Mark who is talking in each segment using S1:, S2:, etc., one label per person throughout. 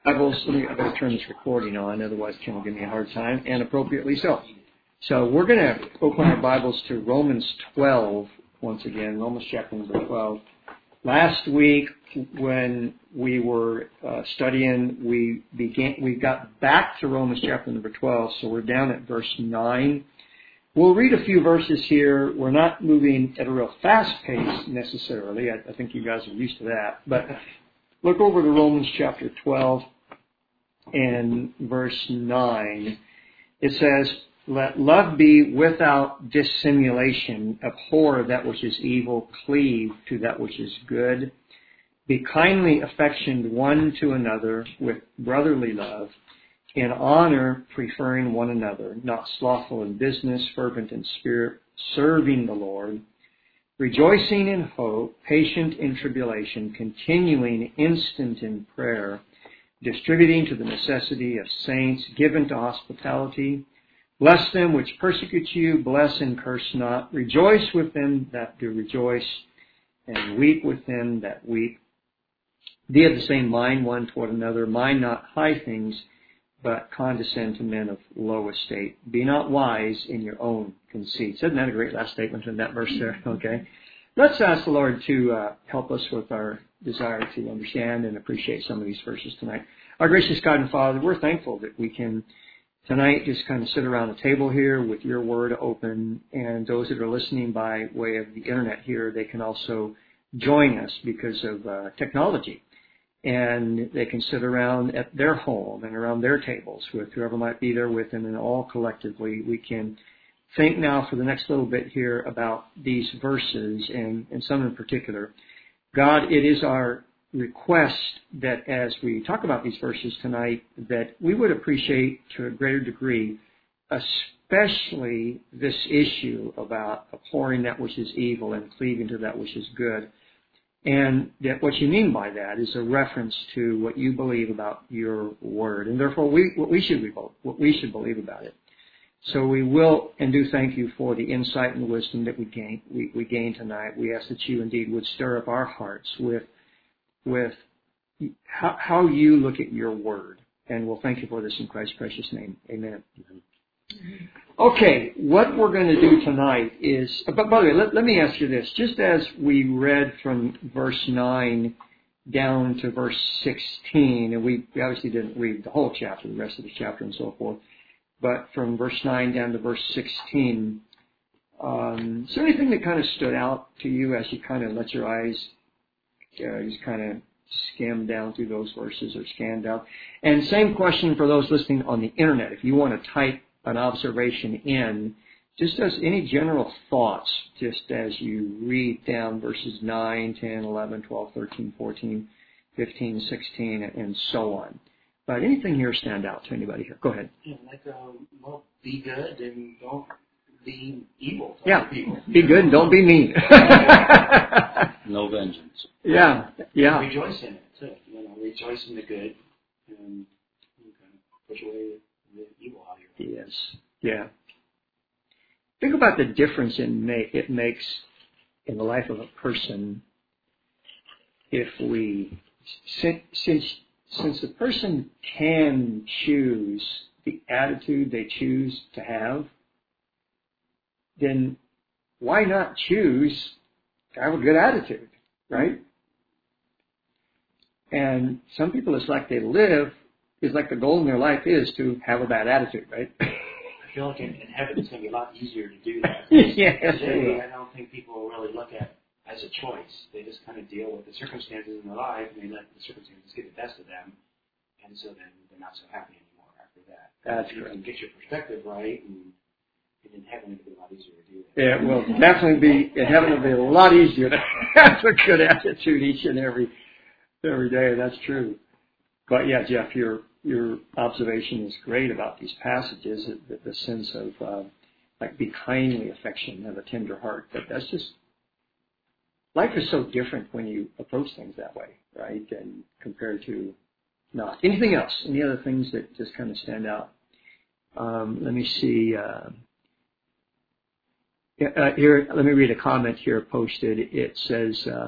S1: Bibles, I better turn this recording on, otherwise Ken will give me a hard time, and appropriately so. So we're going to open our Bibles to Romans 12 once again, Romans chapter number 12. Last week when we were studying, we got back to Romans chapter number 12, so we're down at verse 9. We'll read a few verses here. We're not moving at a real fast pace necessarily. I think you guys are used to that. But look over to Romans chapter 12 and verse 9. It says, "Let love be without dissimulation. Abhor that which is evil. Cleave to that which is good. Be kindly affectioned one to another with brotherly love. In honor, preferring one another, not slothful in business, fervent in spirit, serving the Lord, rejoicing in hope, patient in tribulation, continuing instant in prayer, distributing to the necessity of saints, given to hospitality. Bless them which persecute you, bless and curse not. Rejoice with them that do rejoice, and weep with them that weep. Be of the same mind one toward another. Mind not high things, but condescend to men of low estate. Be not wise in your own conceits." Isn't that a great last statement in that verse there? Okay. Let's ask the Lord to help us with our desire to understand and appreciate some of these verses tonight. Our gracious God and Father, we're thankful that we can tonight just kind of sit around the table here with your word open, and those that are listening by way of the internet here, they can also join us because of technology. And they can sit around at their home and around their tables with whoever might be there with them, and all collectively we can think now for the next little bit here about these verses and some in particular. God, it is our request that as we talk about these verses tonight, that we would appreciate to a greater degree, especially this issue about abhorring that which is evil and cleaving to that which is good. And that what you mean by that is a reference to what you believe about your word, and therefore what we should believe about it. So we will and do thank you for the insight and wisdom that we gain tonight. We ask that you indeed would stir up our hearts with how you look at your word, and we'll thank you for this in Christ's precious name. Amen. Okay, what we're going to do tonight is, but by the way, let me ask you this. Just as we read from verse 9 down to verse 16, and we obviously didn't read the whole chapter, the rest of the chapter and so forth, but from verse 9 down to verse 16, is there anything that kind of stood out to you as you kind of let your eyes just kind of skim down through those verses or scan down? And same question for those listening on the internet. If you want to type an observation in, just as any general thoughts, just as you read down verses 9, 10, 11, 12, 13, 14, 15, 16, and so on. But anything here stand out to anybody here? Go ahead.
S2: Yeah, well, be good and don't be evil.
S1: People. Be good and don't be mean.
S3: No vengeance.
S1: Yeah.
S2: Rejoice in it too. Rejoice in the good and push away the evil out of your life.
S1: Yes. Yeah. Think about the difference it makes in the life of a person if we, since the person can choose the attitude they choose to have, then why not choose to have a good attitude, right? And some people, it's like they live, it's like the goal in their life is to have a bad attitude, right?
S2: I feel like in heaven it's going to be a lot easier to do that.
S1: Yes.
S2: Today, I don't think people will really look at it as a choice. They just kind of deal with the circumstances in their life, and they let the circumstances get the best of them, and so then they're not so happy anymore after that.
S1: That's
S2: correct. You can get your perspective right, and in heaven it'll be a lot easier to do that.
S1: Yeah, it will definitely be, in heaven it'll be a lot easier to have a good attitude each and every day. That's true. But yeah, Jeff, your observation is great about these passages, the sense of be kindly affection, have a tender heart. But that's just, life is so different when you approach things that way, right? And compared to not. Anything else? Any other things that just kind of stand out? Let me see. Here, let me read a comment here posted. It says,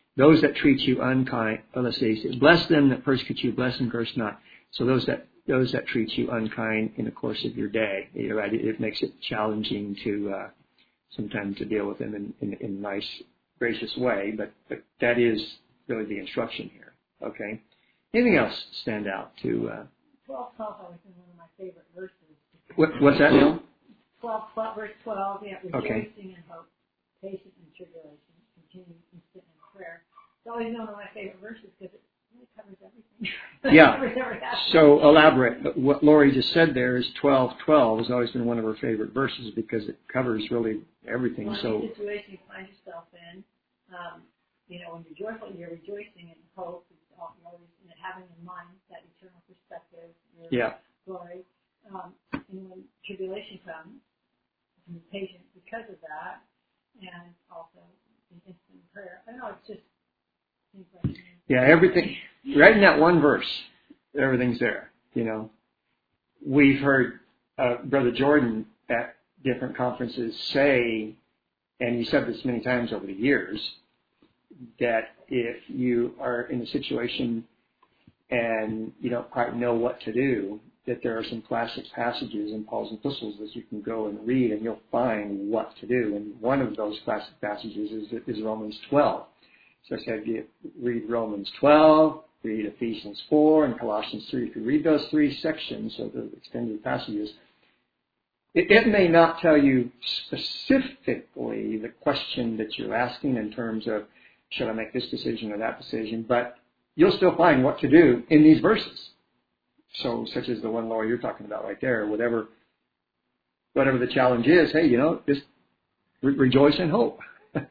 S1: Those that treat you unkind, let's see, bless them that persecute you, bless and curse not. So those that treat you unkind in the course of your day, right? It makes it challenging to sometimes to deal with them in a nice, gracious way, but that is really the instruction here. Okay. Anything else stand out to?
S4: 12:12 always been one of my favorite verses.
S1: What's that, Neil?
S4: 12, verse 12. Yeah, rejoicing
S1: Okay.
S4: in hope, patient in tribulation, continuing instant in prayer. It's always been one of my favorite verses because it really covers everything.
S1: Yeah.
S4: It covers every aspect.
S1: So elaborate. But what Lori just said there is 12:12 has always been one of her favorite verses because it covers really everything.
S4: Well,
S1: So
S4: any situation you find yourself in, when you're joyful, you're rejoicing in hope. You're always having in mind that eternal perspective, your
S1: yeah,
S4: glory. And when tribulation comes, you can be patient because of that, and also in instant prayer. I know it's just things like
S1: yeah, everything right in that one verse, everything's there. We've heard Brother Jordan at different conferences say, and he said this many times over the years, that if you are in a situation and you don't quite know what to do, that there are some classic passages in Paul's epistles that you can go and read and you'll find what to do. And one of those classic passages is Romans 12. So I said, read Romans 12, read Ephesians 4, and Colossians 3. If you read those three sections of the extended passages, it may not tell you specifically the question that you're asking in terms of, should I make this decision or that decision, but you'll still find what to do in these verses. So, such as the one, Laura, you're talking about right there, whatever the challenge is, hey, just rejoice in hope.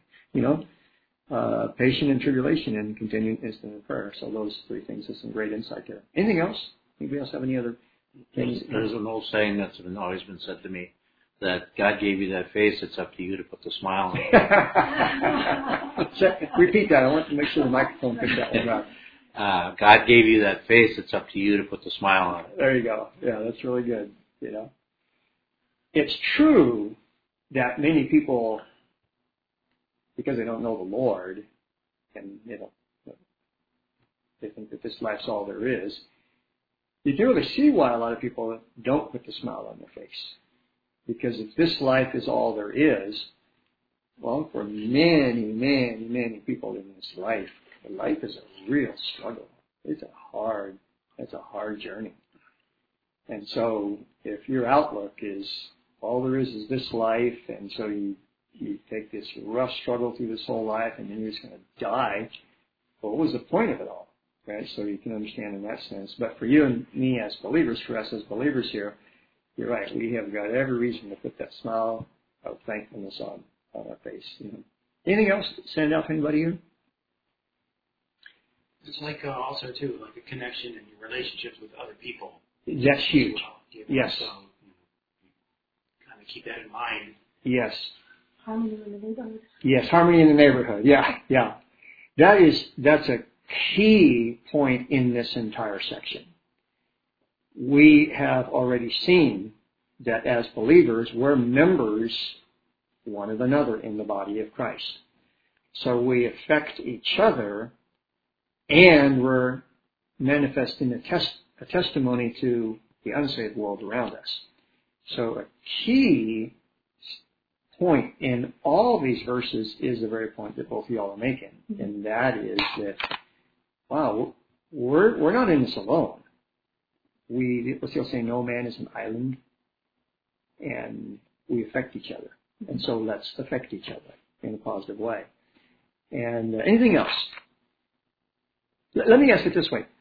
S1: Patient in tribulation and continuing instant in prayer. So those three things are some great insight there. Anything else? Anybody else have any other things?
S3: There's an old saying that's always been said to me, that God gave you that face, it's up to you to put the smile on it.
S1: Repeat that. I want to make sure the microphone picks that one up.
S3: God gave you that face, it's up to you to put the smile on it.
S1: There you go. Yeah, that's really good. It's true that many people, because they don't know the Lord, and they think that this life's all there is, you can really see why a lot of people don't put the smile on their face. Because if this life is all there is, well, for many, many, many people in this life, the life is a real struggle. It's a hard journey. And so if your outlook is all there is this life, and so you take this rough struggle through this whole life, and then you're just going to die, well, what was the point of it all? Right? So you can understand in that sense. But for you and me as believers, for us as believers here, you're right. We have got every reason to put that smile of thankfulness on our face. Anything else stand out to anybody here?
S2: It's like also too, like a connection in your relationships with other people.
S1: That's huge. Yes.
S2: So kind of keep that in mind.
S1: Yes.
S4: harmony in the neighborhood.
S1: Yes, harmony in the neighborhood. Yeah. That's a key point in this entire section. We have already seen that as believers, we're members one of another in the body of Christ. So we affect each other, and we're manifesting a testimony to the unsaved world around us. So a key point in all these verses is the very point that both of y'all are making, and that is that, wow, we're not in this alone. What's the old saying, no man is an island, and we affect each other. And so let's affect each other in a positive way. And anything else? Let me ask it this way.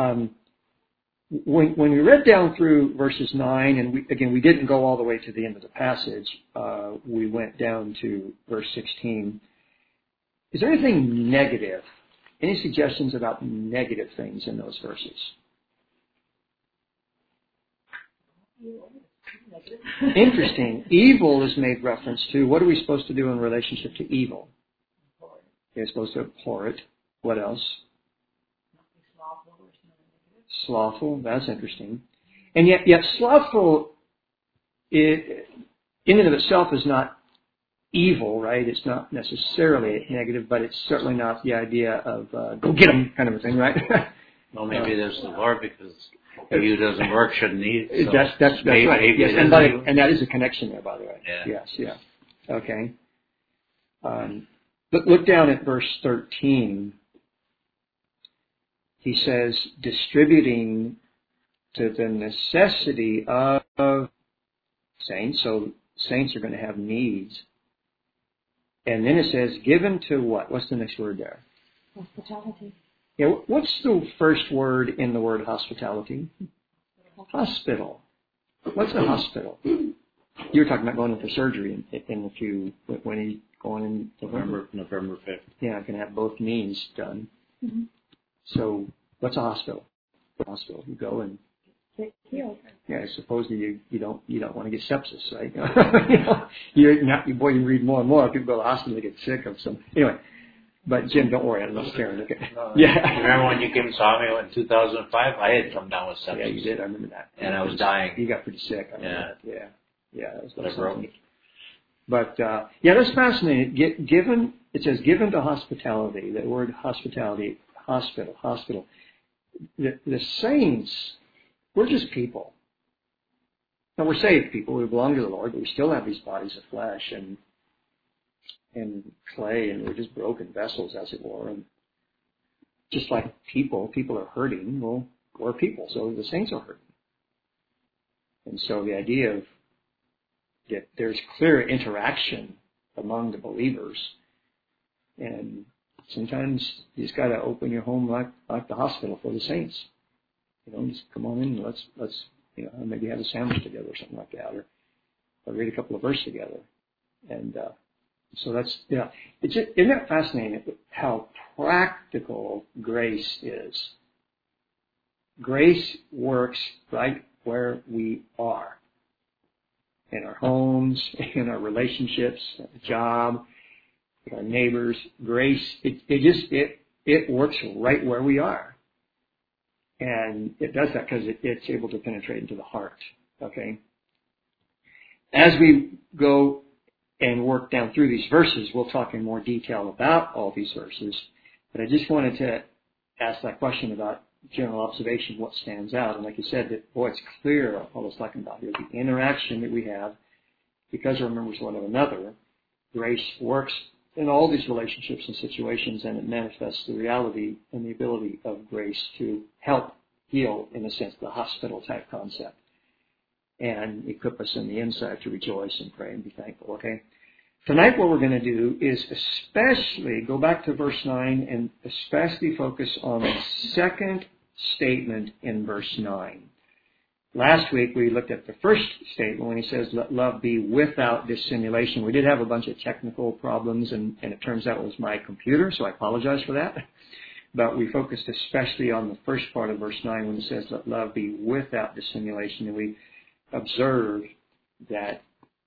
S1: When we read down through verses 9, and we didn't go all the way to the end of the passage, we went down to verse 16. Is there anything negative? Any suggestions about negative things in those verses? Interesting. Evil is made reference to. What are we supposed to do in relationship to evil? You're supposed to abhor it. What else? Slothful. That's interesting. And yet slothful, in and of itself, is not evil, right? It's not necessarily negative, but it's certainly not the idea of go get them kind of a thing, right?
S3: Well, maybe there's the Lord because he who doesn't work shouldn't eat. So
S1: that's
S3: maybe,
S1: right.
S3: Maybe
S1: Yes, and that is a connection there, by the way.
S3: Yeah.
S1: Yes, yeah. Okay. But look down at verse 13. He says, distributing to the necessity of saints. So saints are going to have needs. And then it says, given to what? What's the next word there?
S4: Hospitality.
S1: Yeah, what's the first word in the word hospitality? Hospital. What's a hospital? You were talking about going in for surgery in a few, when he's going in
S3: November 5th.
S1: Yeah, I can have both knees done.
S4: Mm-hmm.
S1: So what's a hospital? Hospital. You go and
S4: Healed.
S1: yeah, supposedly you don't want to get sepsis, right? You read more and more. People go to the hospital, they get sick of some. Anyway, but Jim, don't worry, I'm not staring. Okay. Yeah.
S3: Remember when you came and saw me in 2005? I had come down with sepsis.
S1: Yeah, you did. I remember that.
S3: And I was dying.
S1: You got pretty sick. I remember
S3: Yeah.
S1: That. Yeah. That was
S3: I broke it.
S1: But that's fascinating. It says given to hospitality. That word hospitality, hospital. The saints, we're just people. Now we're saved people. We belong to the Lord, but we still have these bodies of flesh and clay, and we're just broken vessels, as it were. And just like people are hurting. Well, we're people, so the saints are hurting. And so the idea of that there's clear interaction among the believers, and sometimes you just got to open your home like the hospital for the saints. Just come on in and let's maybe have a sandwich together or something like that, or read a couple of verses together. And so that's isn't that fascinating how practical grace is? Grace works right where we are. In our homes, in our relationships, at the job, with our neighbors. Grace, it works right where we are. And it does that because it's able to penetrate into the heart. Okay? As we go and work down through these verses, we'll talk in more detail about all these verses. But I just wanted to ask that question about general observation, what stands out. And like you said, it's clear all it's talking about here. The interaction that we have, because we're members one of another, grace works in all these relationships and situations, and it manifests the reality and the ability of grace to help heal, in a sense, the hospital type concept, and equip us in the inside to rejoice and pray and be thankful. Okay? Tonight what we're going to do is especially go back to verse 9 and especially focus on the second statement in verse 9. Last week we looked at the first statement when he says, let love be without dissimulation. We did have a bunch of technical problems, and it turns out it was my computer, so I apologize for that. But we focused especially on the first part of verse 9 when it says, let love be without dissimulation. And we observed that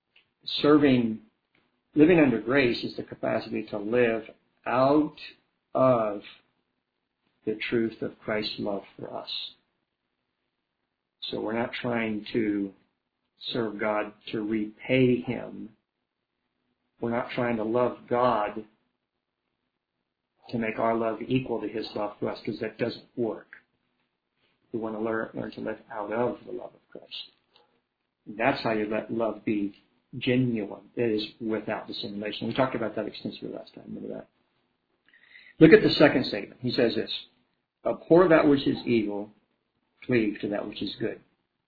S1: living under grace is the capacity to live out of the truth of Christ's love for us. So we're not trying to serve God to repay Him. We're not trying to love God to make our love equal to His love for us, because that doesn't work. We want to learn to live out of the love of Christ. That's how you let love be genuine. It is without dissimulation. We talked about that extensively last time. Remember that? Look at the second statement. He says this: abhor that which is evil, cleave to that which is good.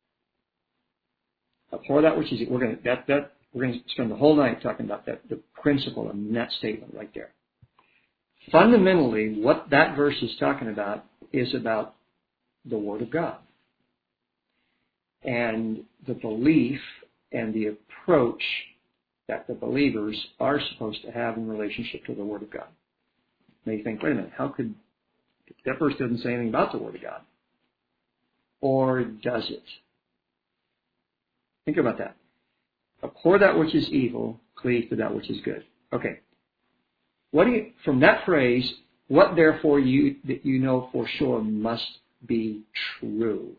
S1: Abhor that which is evil. We're going to spend the whole night talking about that, the principle in that statement right there. Fundamentally, what that verse is talking about is about the Word of God and the belief and the approach that the believers are supposed to have in relationship to the Word of God. Now you think, wait a minute, how could that verse doesn't say anything about the Word of God? Or does it? Think about that. Abhor that which is evil, cleave to that which is good. Okay. From that phrase, what therefore that you know for sure must be true?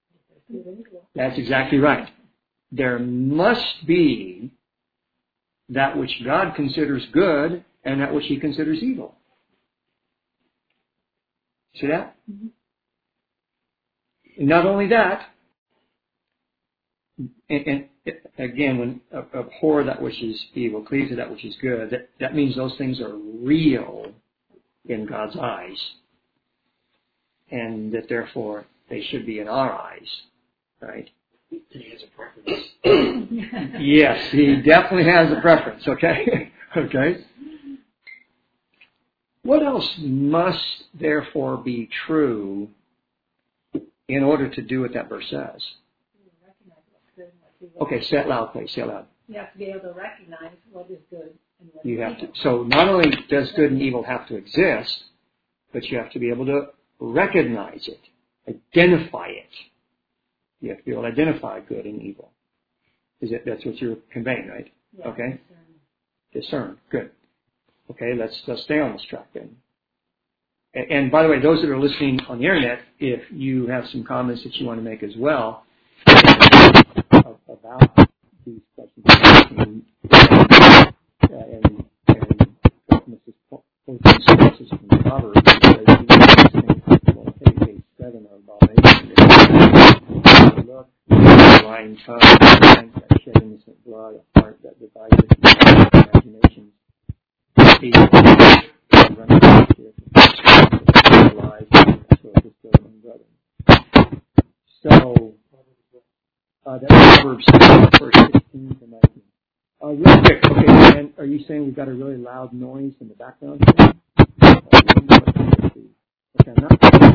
S1: That's exactly right. There must be that which God considers good and that which he considers evil. See that?
S4: Mm-hmm.
S1: Not only that, and again, when abhor that which is evil, cleave to that which is good, that means those things are real in God's eyes, and that therefore they should be in our eyes, right?
S2: He has a preference.
S1: Yes, he definitely has a preference, okay? Okay. What else must therefore be true in order to do what that verse says? Okay, say it loud, please. Say it loud.
S4: You have to be able to recognize what is good and what
S1: You
S4: is
S1: have to.
S4: evil.
S1: So not only does good and evil have to exist, but you have to be able to recognize it, identify it. You have to be able to identify good and evil. That's what you're conveying, right?
S4: Yeah,
S1: Okay. Discern. Good. Okay, let's stay on this track then. And by the way, those that are listening on the internet, if you have some comments that you want to make as well about these questions, and Mrs. Poston's sources from Proverbs, page 7 of Abomination. Look, lying tongue, that shed innocent blood, a heart that divides imaginations. So, that's Proverbs verse 16 to 19. Real quick, okay, and are you saying we've got a really loud noise in the background here? Okay, I'm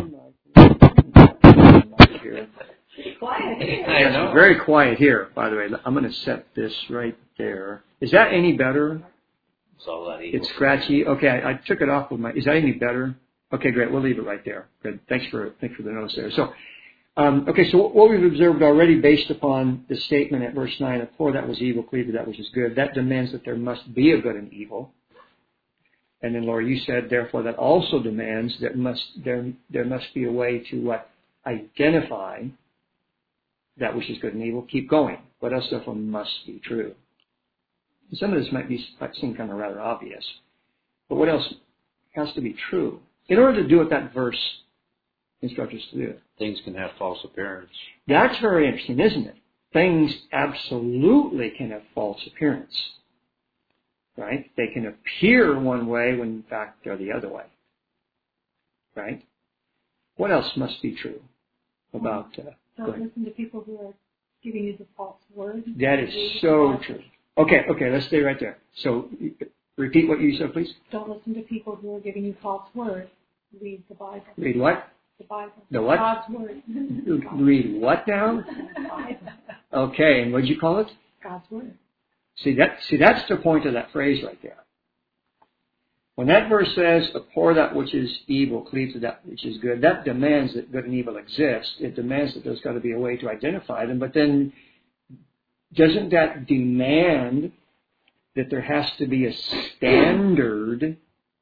S1: not here.
S4: Quiet.
S1: It's very quiet here, by the way. I'm going to set this right there. Is that any better?
S3: It's all that evil.
S1: It's scratchy. Okay, I took it off with my. Is that any better? Okay, great. We'll leave it right there. Good. Thanks for the notes there. So, okay. So what we've observed already, based upon the statement at verse 9, abhor that was evil, cleave to that which is good. That demands that there must be a good and evil. And then, Laura, you said, therefore, that also demands that there must be a way to what? Identify that which is good and evil. Keep going. What else, therefore, must be true? Some of this might seem kind of rather obvious. But what else has to be true in order to do what that verse instructs us to do?
S3: Things can have false appearance.
S1: That's very interesting, isn't it? Things absolutely can have false appearance. Right? They can appear one way when in fact they're the other way. Right? What else must be true about...
S4: Don't listen to people who are giving you the false word.
S1: That is so true. Okay, let's stay right there. So, repeat what you said, please.
S4: Don't listen to people who are giving you false word. Read the Bible.
S1: Read what?
S4: The Bible.
S1: The what?
S4: God's word.
S1: Read what now? Okay, and what did you call it?
S4: God's word.
S1: See, that's the point of that phrase right there. When that verse says, abhor that which is evil, cleave to that which is good, that demands that good and evil exist. It demands that there's got to be a way to identify them. But then, doesn't that demand that there has to be a standard,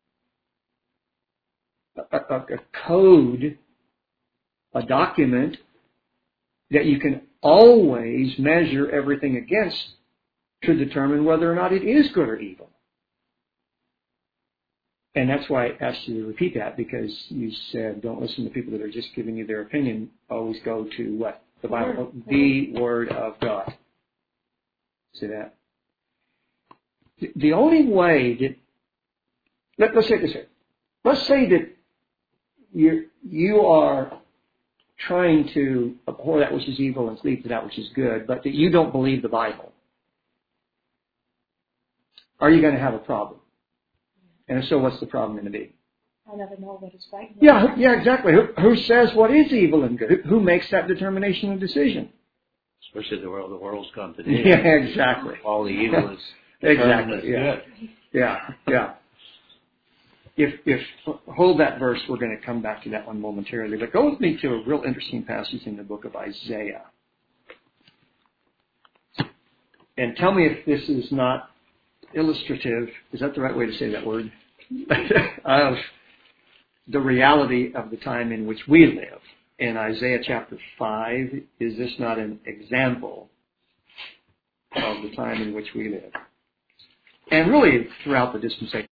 S1: a code, a document that you can always measure everything against to determine whether or not it is good or evil? And that's why I asked you to repeat that, because you said don't listen to people that are just giving you their opinion. Always go to what? The Bible, the Word of God. See that? The only way that, let's say it this way. Let's say that you are trying to abhor that which is evil and cleave to that which is good, but that you don't believe the Bible. Are you going to have a problem? And if so, what's the problem going to be?
S4: I never know what is right.
S1: Yeah, exactly. Who says what is evil and good? Who makes that determination and decision?
S3: Especially the world's gone today.
S1: Yeah, exactly.
S3: All the evil is
S1: exactly.
S3: good.
S1: Yeah. If hold that verse, we're going to come back to that one momentarily. But go with me to a real interesting passage in the book of Isaiah, and tell me if this is not illustrative. Is that the right way to say that word? Of the reality of the time in which we live. In Isaiah chapter 5, is this not an example of the time in which we live? and really throughout the dispensation.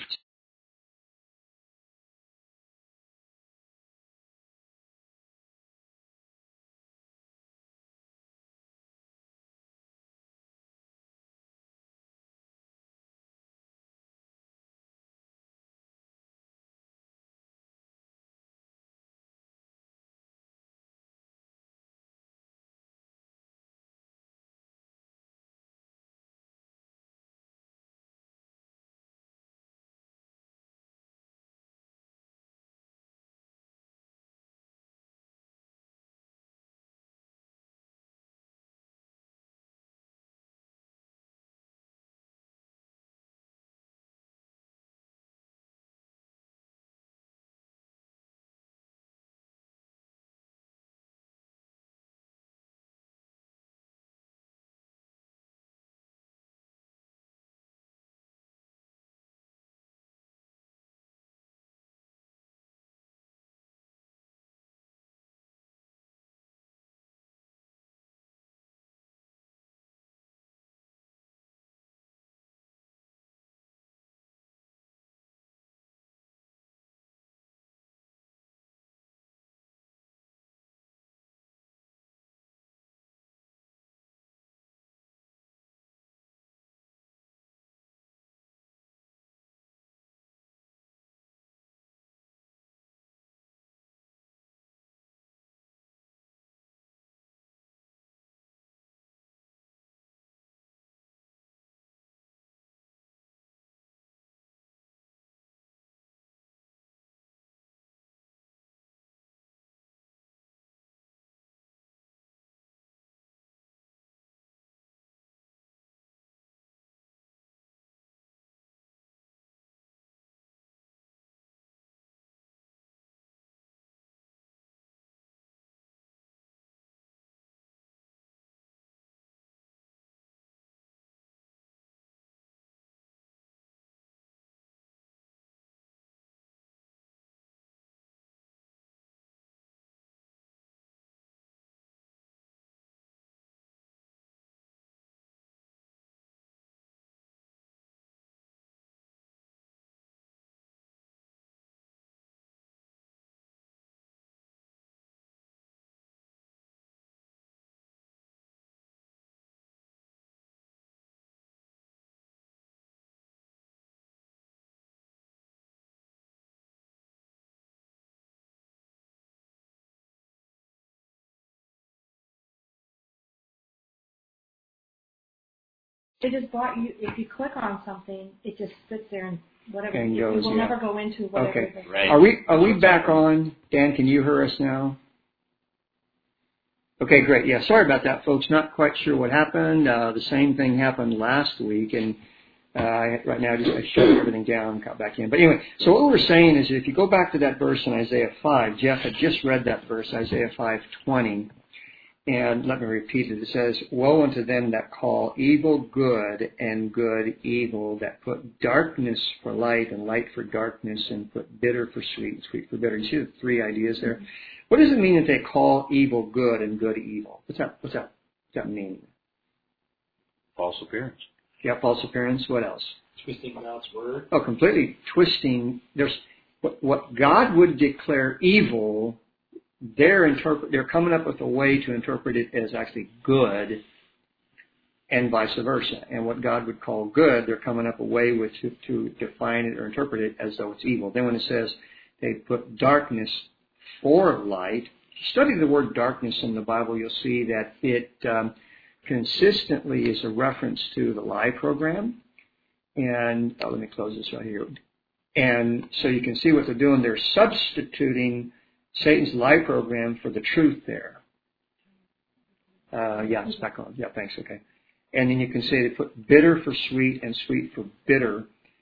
S4: It just brought you, if you click on something, it just sits there and whatever.
S1: And
S4: it
S1: goes,
S4: will never go into whatever.
S1: Okay.
S3: Right.
S1: Are we back on? Dan, can you hear us now? Okay, great. Yeah, sorry about that, folks. Not quite sure what happened. The same thing happened last week, and right now I shut everything down, got back in. But anyway, so what we're saying is if you go back to that verse in Isaiah 5, Jeff had just read that verse, Isaiah 5:20, and let me repeat it. It says, "Woe unto them that call evil good and good evil, that put darkness for light and light for darkness, and put bitter for sweet and sweet for bitter." You see the three ideas there? What does it mean that they call evil good and good evil? What's that mean?
S3: False appearance.
S1: Yeah, false appearance. What else?
S2: Twisting God's word.
S1: Oh, completely twisting. There's what God would declare evil. They're coming up with a way to interpret it as actually good, and vice versa. And what God would call good, they're coming up a way with to define it or interpret it as though it's evil. Then when it says they put darkness for light, if you study the word darkness in the Bible, you'll see that it consistently is a reference to the lie program. And let me close this right here. And so you can see what they're doing. They're substituting Satan's lie program for the truth there. Yeah, it's back on. Yeah, thanks. Okay. And then you can say they put bitter for sweet and sweet for bitter.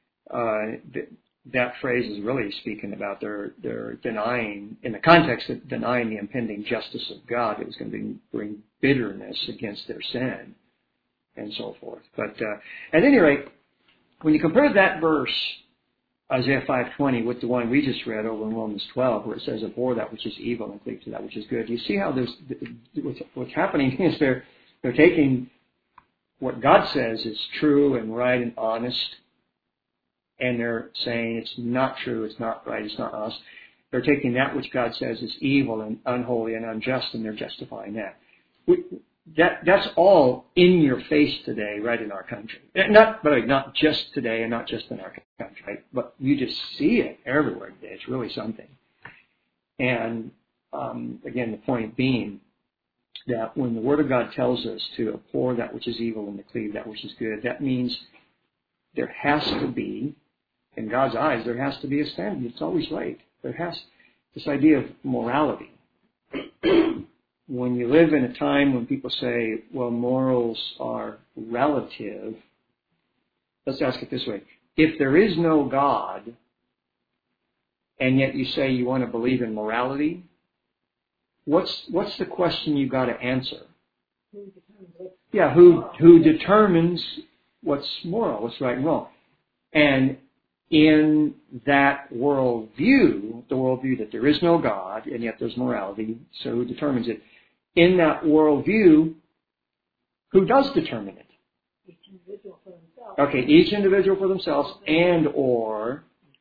S1: That phrase is really speaking about they're denying, in the context of denying the impending justice of God, it was going to bring bitterness against their sin and so forth. But at any rate, when you compare that verse, Isaiah 5:20, with the one we just read over in Romans 12, where it says, "Abhor that which is evil and cleave to that which is good," you see how what's happening is they're taking what God says is true and right and honest, and they're saying it's not true, it's not right, it's not honest. They're taking that which God says is evil and unholy and unjust, and they're justifying that. That's all in your face today, right, in our country. Not just today and not just in our country, right? But you just see it everywhere today. It's really something. And again, the point being that when the Word of God tells us to abhor that which is evil and to cleave that which is good, that means there has to be, in God's eyes, there has to be a standard. It's always right. There has this idea of morality. When you live in a time when people say, well, morals are relative, let's ask it this way. If there is no God, and yet you say you want to believe in morality, what's the question you got to answer? Yeah, who determines what's moral, what's right and wrong? And in that worldview, the worldview that there is no God, and yet there's morality, so who determines it? In that worldview, who does determine it?
S4: Each individual for themselves.
S1: Okay, each individual for themselves, and or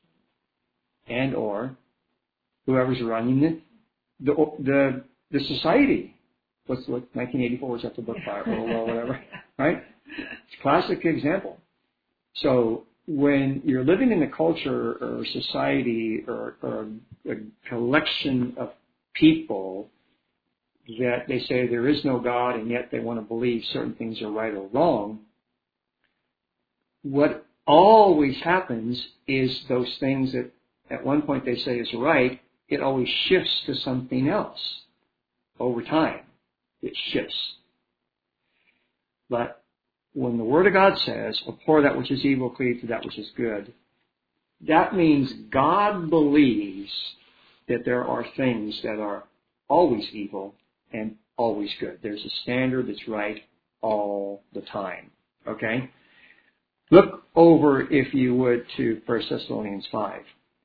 S1: whoever's running the society. What's 1984? Was that the book by Orwell or whatever? Right? It's a classic example. So when you're living in a culture or society or a collection of people that they say there is no God and yet they want to believe certain things are right or wrong, what always happens is those things that at one point they say is right, it always shifts to something else over time. It shifts. But when the Word of God says, abhor that which is evil, cleave to that which is good, that means God believes that there are things that are always evil and always good. There's a standard that's right all the time. Okay? Look over, if you would, to 1 Thessalonians 5.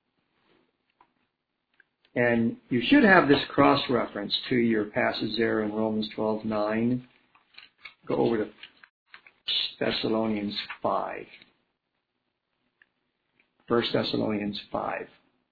S1: And you should have this cross-reference to your passage there in Romans 12:9. Go over to Thessalonians 5. 1 Thessalonians 5.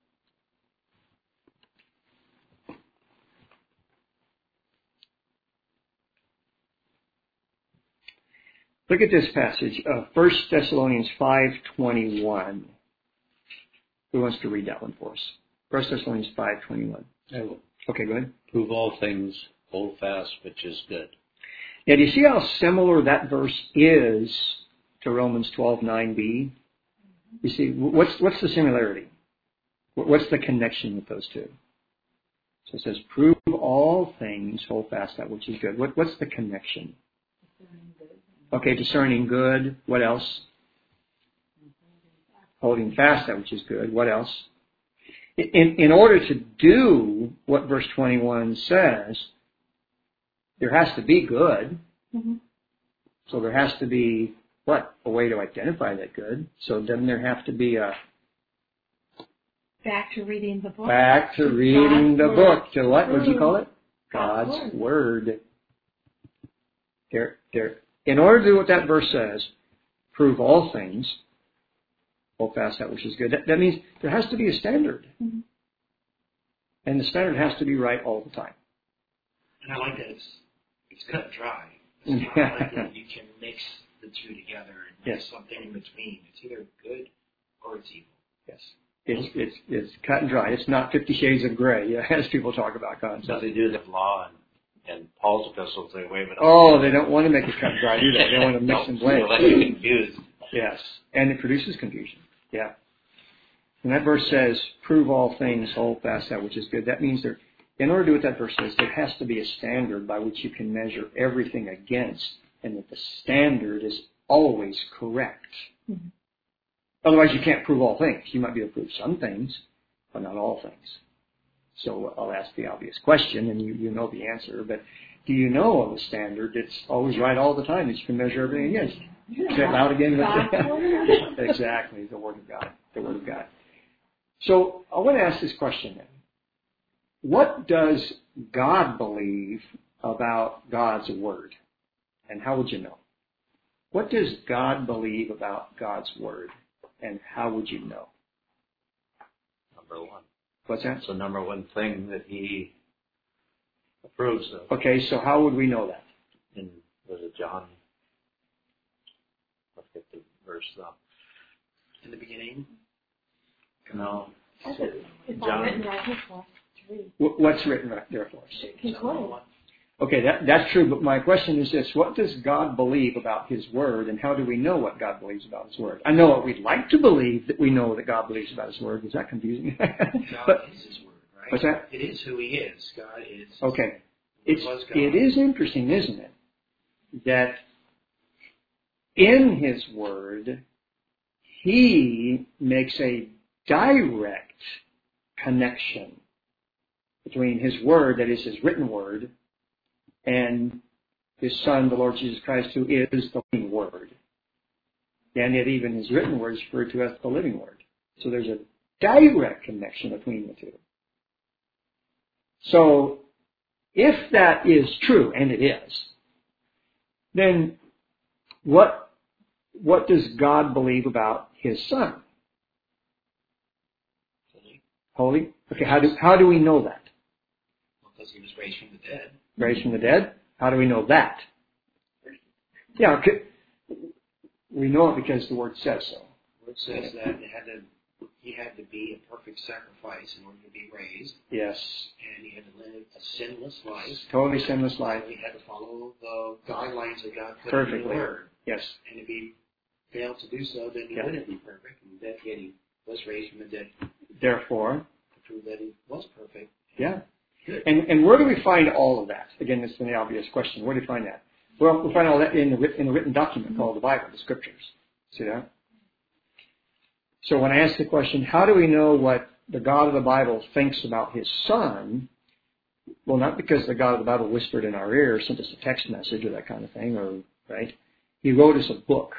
S1: Look at this passage, 1 Thessalonians 5:21. Who wants to read that one for us? 1 Thessalonians 5:21.
S3: I will.
S1: Okay, go ahead.
S3: Prove all things, hold fast, which is good.
S1: Now, do you see how similar that verse is to Romans 12:9b? You see, what's the similarity? What's the connection with those two? So it says, prove all things, hold fast that which is good. What's the connection? Okay, discerning good. What else? Holding fast that which is good. What else? In order to do what verse 21 says, there has to be good. Mm-hmm. So there has to be, what? A way to identify that good. So doesn't there have to be a...
S5: Back to reading the book.
S1: Back to reading the book. To what? What did you call it? God's Word. There. In order to do what that verse says, prove all things, hold fast that which is good. That means there has to be a standard. Mm-hmm. And the standard has to be right all the time.
S2: And I like that it's cut and dry. It's not like that you can mix the two together and make something in between. It's either good or it's evil.
S1: Yes. It's cut and dry. It's not 50 Shades of Gray, as people talk about concepts.
S3: So they do the law and Paul's epistles, they wave it up.
S1: Oh, they don't want to make it cut and dry, do they? They want to mix and blend.
S3: Let you confused.
S1: Yes. And it produces confusion. Yeah. And that verse says, prove all things, hold fast that which is good. That means in order to do what that verse says, there has to be a standard by which you can measure everything against, and that the standard is always correct. Mm-hmm. Otherwise, you can't prove all things. You might be able to prove some things, but not all things. So I'll ask the obvious question, and you know the answer, but do you know of a standard that's always right all the time that you can measure everything against? Say it loud again. Exactly, the Word of God. The Word of God. So I want to ask this question then. What does God believe about God's Word? And how would you know? What does God believe about God's Word? And how would you know?
S3: Number one.
S1: What's that?
S3: It's the number one thing that he approves of.
S1: Okay, so how would we know that?
S3: In, was it John? Let's get the verse up.
S2: In the beginning,
S3: No.
S4: It's all
S3: John.
S4: written right here for us to read.
S1: What's written right there for us?
S4: He's quoted.
S1: Okay, that's true, but my question is this. What does God believe about His Word, and how do we know what God believes about His Word? I know what we'd like to believe that we know that God believes about His Word. Is that confusing?
S2: God
S1: But,
S2: is His Word, right?
S1: what's that?
S2: It is who He is. God is.
S1: Okay.
S2: Was God.
S1: It is interesting, isn't it, that in His Word, He makes a direct connection between His Word, that is His written Word, and His Son, the Lord Jesus Christ, who is the living Word. And yet even His written Word is referred to as the living Word. So there's a direct connection between the two. So, if that is true, and it is, then what does God believe about His Son? Holy? Okay, how do we know that?
S2: Because He was raised from the dead.
S1: Raised from the dead? How do we know that? Yeah, okay. We know it because the Word says so.
S2: The Word says that He had to be a perfect sacrifice in order to be raised.
S1: Yes.
S2: And He had to live a sinless life.
S1: Totally sinless life.
S2: So He had to follow the guidelines that God put
S1: Perfectly.
S2: in the Word.
S1: Yes.
S2: And if He failed to do so, then He wouldn't be perfect. And yet He was raised from the dead
S1: Therefore.
S2: to prove that He was perfect.
S1: Yeah. And where do we find all of that? Again, this is an obvious question. Where do we find that? Well, we find all that in a written document called the Bible, the Scriptures. See that? So when I ask the question, how do we know what the God of the Bible thinks about His Son? Well, not because the God of the Bible whispered in our ear, sent us a text message or that kind of thing, or right? He wrote us a book.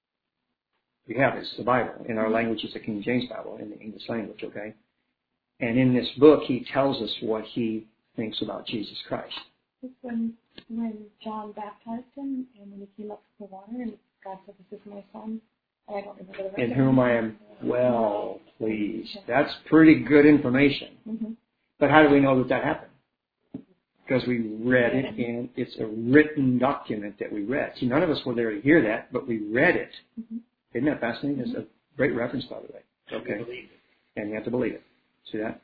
S1: We have it. It's the Bible. In our language, it's the King James Bible, in the English language, okay? And in this book, He tells us what He thinks about Jesus Christ.
S4: It's when John baptized Him and when He came up from the water and God said, "This is my Son." And I don't remember the rest
S1: In
S4: of
S1: whom
S4: it.
S1: I am well pleased. That's pretty good information.
S4: Mm-hmm.
S1: But how do we know that happened? Because we read it, and it's a written document that we read. See, none of us were there to hear that, but we read it.
S4: Mm-hmm.
S1: Isn't that fascinating? It's a great reference, by the way.
S2: Okay. Believe it.
S1: And you have to believe it. See that?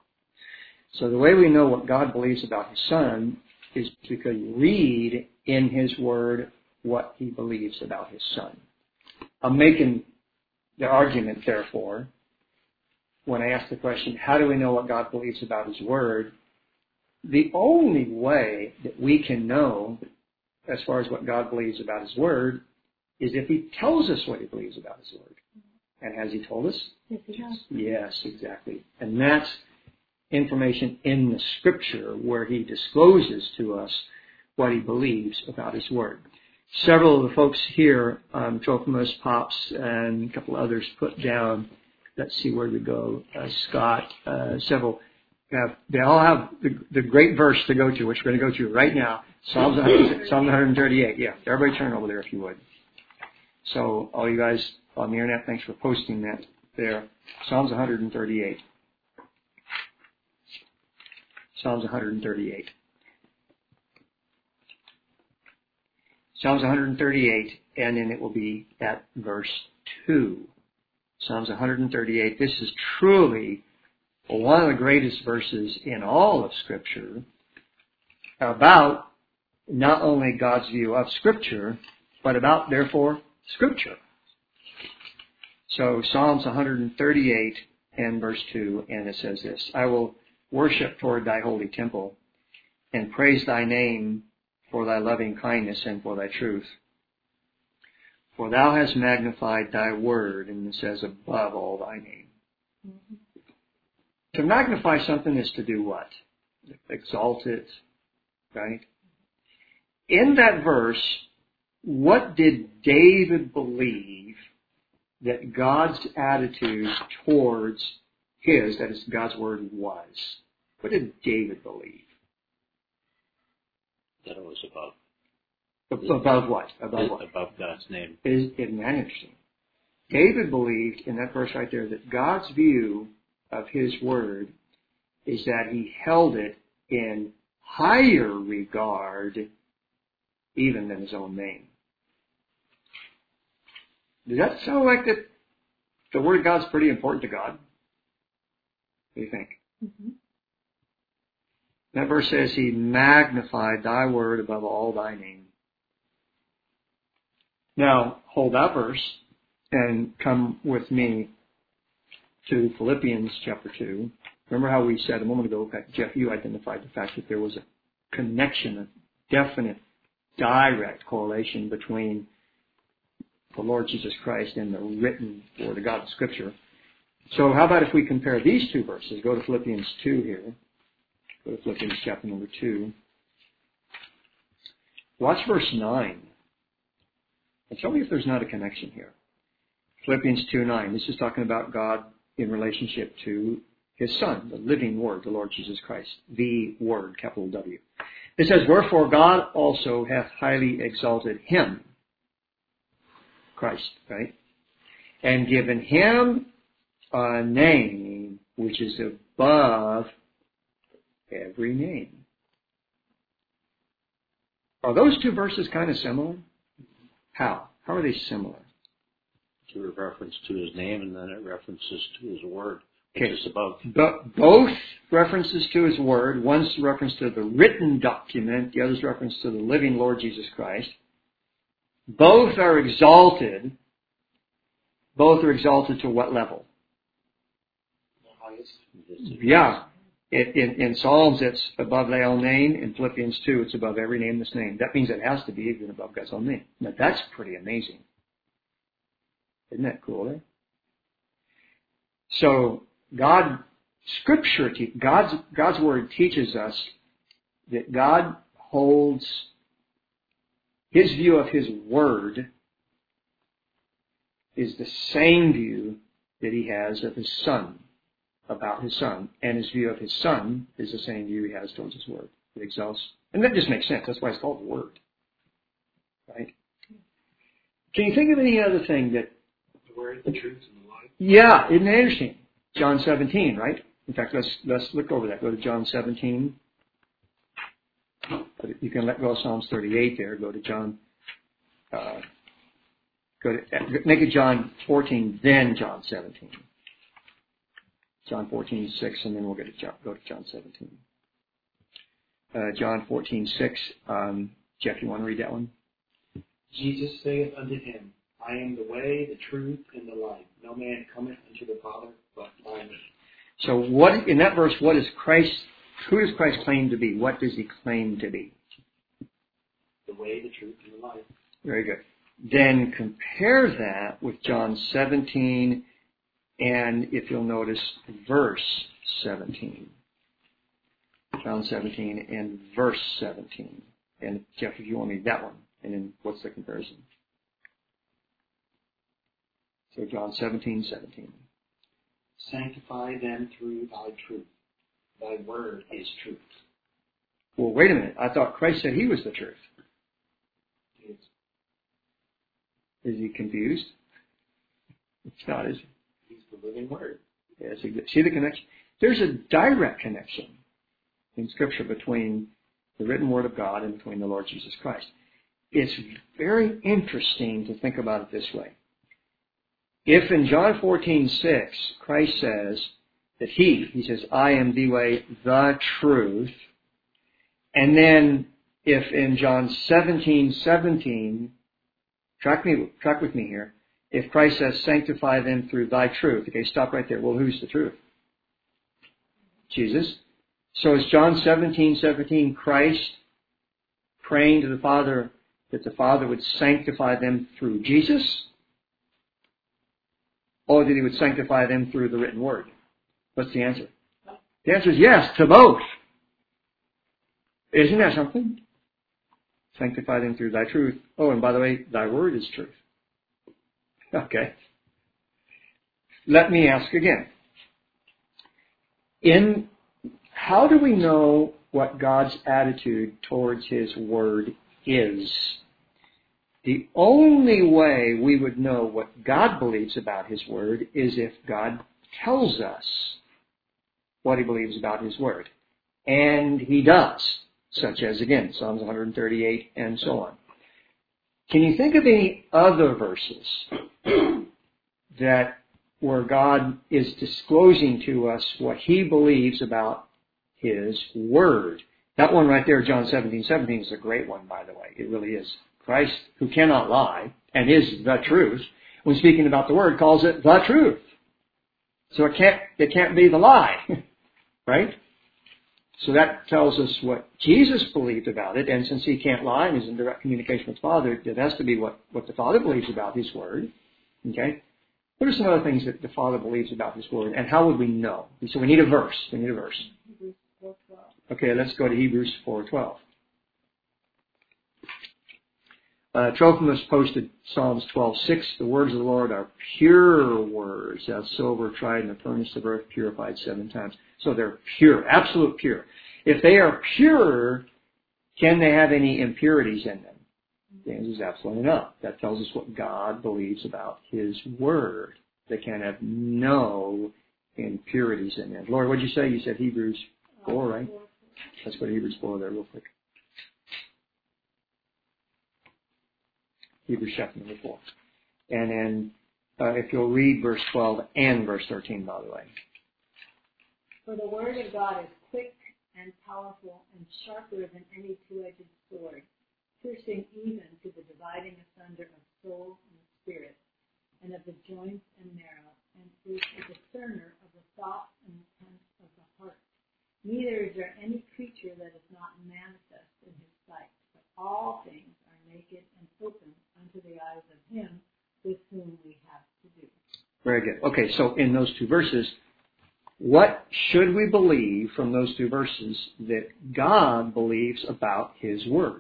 S1: So the way we know what God believes about His Son is because you read in His Word what He believes about His Son. I'm making the argument, therefore, when I ask the question, how do we know what God believes about His Word? The only way that we can know, as far as what God believes about His Word, is if He tells us what He believes about His Word. And has He told us?
S4: Yes, He has.
S1: Yes, exactly. And that's information in the Scripture where He discloses to us what He believes about His Word. Several of the folks here, Trophimus, Pops, and a couple others put down, let's see where we go, Scott, several, they all have the great verse to go to, which we're going to go to right now, Psalm 138. Yeah, everybody turn over there if you would. So all you guys on the internet, thanks for posting that there. Psalms 138. Psalms 138. Psalms 138, and then it will be at verse 2. Psalms 138. This is truly one of the greatest verses in all of Scripture about not only God's view of Scripture, but about, therefore, Scripture. So Psalms 138 and verse 2, and it says this, I will worship toward thy holy temple and praise thy name for thy loving kindness and for thy truth. For thou hast magnified thy word, and it says above all thy name. Mm-hmm. To magnify something is to do what? Exalt it, right? In that verse, what did David believe that God's attitude towards his, that is God's word, was? What did David believe?
S3: That it was above.
S1: Above what? Above what?
S3: Above God's name.
S1: Isn't that interesting? David believed in that verse right there that God's view of His Word is that He held it in higher regard even than His own name. Does that sound like that the Word of God's pretty important to God? What do you think?
S4: Mm-hmm.
S1: That verse says He magnified Thy Word above all Thy name. Now, hold that verse and come with me to Philippians chapter 2. Remember how we said a moment ago, Jeff, you identified the fact that there was a connection, a definite, direct correlation between the Lord Jesus Christ and the written Word of God, the Scripture. So how about if we compare these two verses? Go to Philippians 2 here. Go to Philippians chapter number 2. Watch verse 9. And tell me if there's not a connection here. Philippians 2:9. This is talking about God in relationship to His Son, the living Word, the Lord Jesus Christ. The Word, capital W. It says, wherefore God also hath highly exalted Him, Christ, right? And given Him a name which is above every name. Are those two verses kind of similar? How? How are they similar?
S3: To a reference to His name, and then it references to His Word, which
S1: Okay.
S3: is above.
S1: Both references to His Word. One's reference to the written document. The other's reference to the living Lord Jesus Christ. Both are exalted. Both are exalted to what level?
S2: The highest.
S1: Yeah. In Psalms, it's above thy own name. In Philippians 2, it's above every name that's named. That means it has to be even above God's own name. Now, that's pretty amazing. Isn't that cool, eh? So, God's Word teaches us that God holds His view of His Word is the same view that He has of His Son, about His Son, and His view of His Son is the same view He has towards His Word. It exalts, and that just makes sense. That's why it's called the Word, right? Can you think of any other thing that?
S2: The Word, the truth, and the life.
S1: Yeah, isn't that interesting? John 17, right? In fact, let's look over that. Go to John 17. You can let go of Psalms 38 there. Go to John. Make it John 14, then John 17. John 14:6, and then we'll go to John 17. John 14:6. Jeff, you want to read that one?
S2: Jesus saith unto him, I am the way, the truth, and the life. No man cometh unto the Father but by me.
S1: So what in that verse, what is Christ? Who does Christ claim to be? What does He claim to be?
S2: The way, the truth, and the life.
S1: Very good. Then compare that with John 17, and if you'll notice, verse 17. John 17 and verse 17. And Jeff, if you want me that one, and then what's the comparison? So John 17:17.
S2: Sanctify them through thy truth. Thy word is truth.
S1: Well, wait a minute. I thought Christ said He was the truth.
S2: It's,
S1: Is He confused? It's not, is He?
S2: he's the living word.
S1: Yes, see the connection? There's a direct connection in Scripture between the written Word of God and between the Lord Jesus Christ. It's very interesting to think about it this way. If in John 14:6, Christ says that He says, I am the way, the truth, and then if in John 17:17, track with me here, if Christ says, sanctify them through thy truth, okay, stop right there. Well, who's the truth? Jesus. So is John 17:17 Christ praying to the Father that the Father would sanctify them through Jesus? Or that He would sanctify them through the written Word? What's the answer? The answer is yes, to both. Isn't that something? Sanctify them through thy truth. Oh, and by the way, thy Word is truth. Okay. Let me ask again. How do we know what God's attitude towards His Word is? The only way we would know what God believes about His Word is if God tells us what He believes about His Word. And He does, such as, again, Psalms 138 and so on. Can you think of any other verses that where God is disclosing to us what He believes about His Word? That one right there, John 17:17, is a great one, by the way. It really is. Christ, who cannot lie and is the truth, when speaking about the Word, calls it the truth. So it can't be the lie, right? So that tells us what Jesus believed about it, and since He can't lie and is in direct communication with the Father, it has to be what the Father believes about His Word. Okay? What are some other things that the Father believes about His Word, and how would we know? So we need a verse.
S4: Hebrews 4:12.
S1: Okay, let's go to Hebrews 4:12. Trophimus posted Psalms 12:6. The words of the Lord are pure words, as silver tried in the furnace of earth, purified 7 times. So they're pure, absolute pure. If they are pure, can they have any impurities in them? The answer is absolutely no. That tells us what God believes about His Word. They can have no impurities in them. Lord, what did you say? You said Hebrews 4, right? Let's go to Hebrews 4 there real quick. Hebrews chapter number 4. And then if you'll read verse 12 and verse 13, by the way.
S4: For the Word of God is quick and powerful and sharper than any two-edged sword, piercing even to the dividing asunder of soul and spirit, and of the joints and marrow, and is a discerner of the thoughts and intents of the heart. Neither is there any creature that is not manifest in His sight, but all things are naked and open unto the eyes of Him with whom we have to do.
S1: Very good. Okay, so in those two verses, what should we believe from those two verses that God believes about His Word?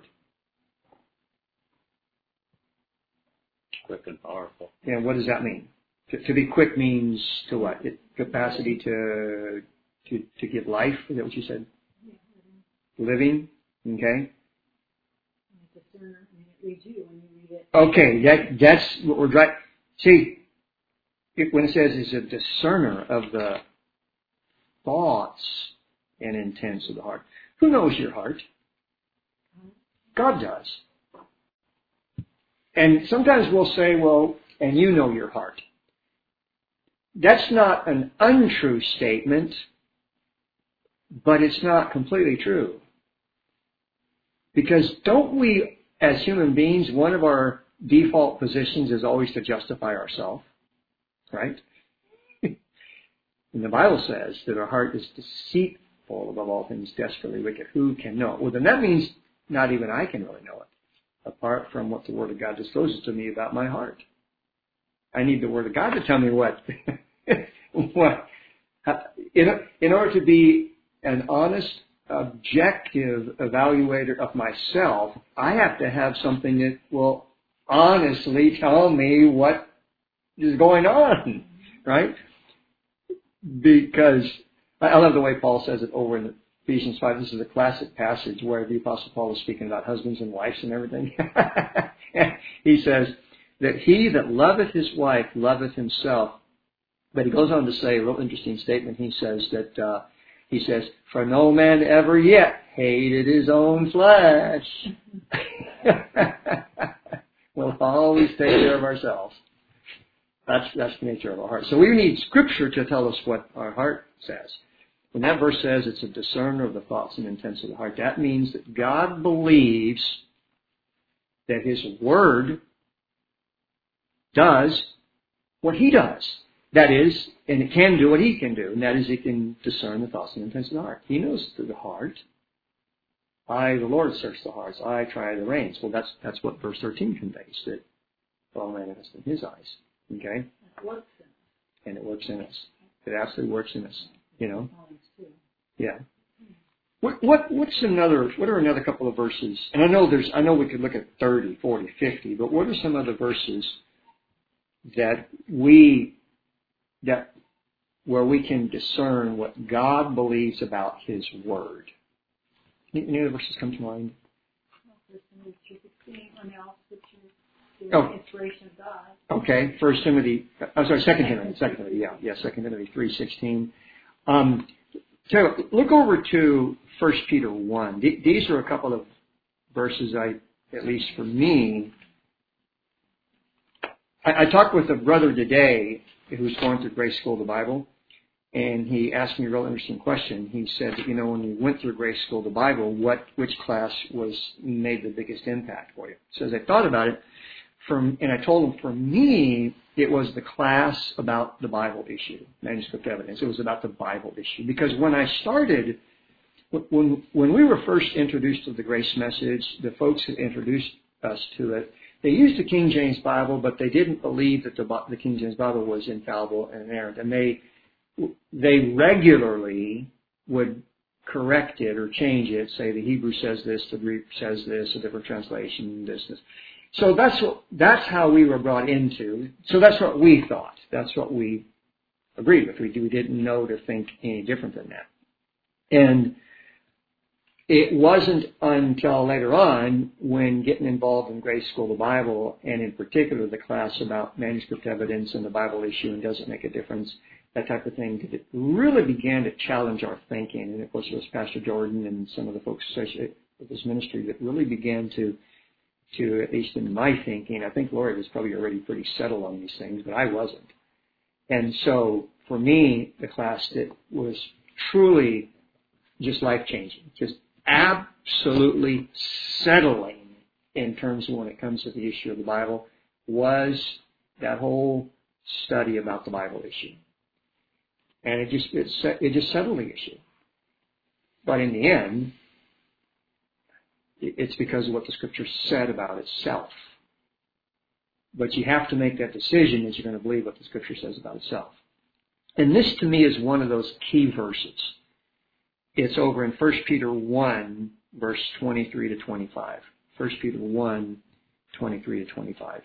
S3: Quick and powerful.
S1: And what does that mean? To be quick means to what? Capacity to give life? Is that what you said?
S4: Yeah,
S1: Living? Okay.
S4: discerner. I mean, it reads you when you read it.
S1: Okay, that's what we're trying. See, when it says it's a discerner of the thoughts and intents of the heart. Who knows your heart? God does. And sometimes we'll say, well, and you know your heart. That's not an untrue statement, but it's not completely true. Because don't we, as human beings, one of our default positions is always to justify ourselves, right? And the Bible says that our heart is deceitful above all things, desperately wicked. Who can know it? Well, then that means not even I can really know it, apart from what the Word of God discloses to me about my heart. I need the Word of God to tell me what. In order to be an honest, objective evaluator of myself, I have to have something that will honestly tell me what is going on, right? Because I love the way Paul says it over in Ephesians 5. This is a classic passage where the Apostle Paul is speaking about husbands and wives and everything. He says that he that loveth his wife loveth himself. But he goes on to say a real interesting statement. He says that for no man ever yet hated his own flesh. We'll always take care of ourselves. That's the nature of our heart. So we need Scripture to tell us what our heart says. When that verse says it's a discerner of the thoughts and intents of the heart, that means that God believes that His Word does what He does. That is, and it can do what He can do, and that is it can discern the thoughts and intents of the heart. He knows the heart. I, the Lord, search the hearts. I try the reins. Well, that's what verse 13 conveys, that all manifest in His eyes. Okay?
S4: It works in us.
S1: And it works in us. It absolutely works in us. You know? Yeah. What are another couple of verses? And I know we could look at 30, 40, 50, but what are some other verses that where we can discern what God believes about His Word? Any other verses come to mind?
S4: On the all scripture through
S1: Oh.
S4: the inspiration of God.
S1: Okay, 2 Timothy 3:16. So look over to 1 Peter 1. These are a couple of verses at least for me, I talked with a brother today who's going through Grace School of the Bible, and he asked me a real interesting question. He said, when you went through Grace School of the Bible, which class made the biggest impact for you? So as I thought about it, and I told him, for me, it was the class about the Bible issue, manuscript evidence. It was about the Bible issue. Because when I started, when we were first introduced to the grace message, the folks who introduced us to it, they used the King James Bible, but they didn't believe that the King James Bible was infallible and inerrant. And they regularly would correct it or change it, say the Hebrew says this, the Greek says this, a different translation, this. So that's how we were brought into. So that's what we thought. That's what we agreed with. We didn't know to think any different than that. And it wasn't until later on, when getting involved in Grace School of the Bible, and in particular the class about manuscript evidence and the Bible issue and does it make a difference, that type of thing, that it really began to challenge our thinking. And of course it was Pastor Jordan and some of the folks associated with this ministry that really began to, at least in my thinking, I think Lori was probably already pretty settled on these things, but I wasn't. And so for me, the class that was truly just life-changing, just absolutely settling in terms of when it comes to the issue of the Bible, was that whole study about the Bible issue. And it just settled the issue. But in the end, it's because of what the Scripture said about itself. But you have to make that decision that you're going to believe what the Scripture says about itself. And this, to me, is one of those key verses. It's over in 1 Peter 1, verse 23 to 25. 1 Peter 1, 23 to 25.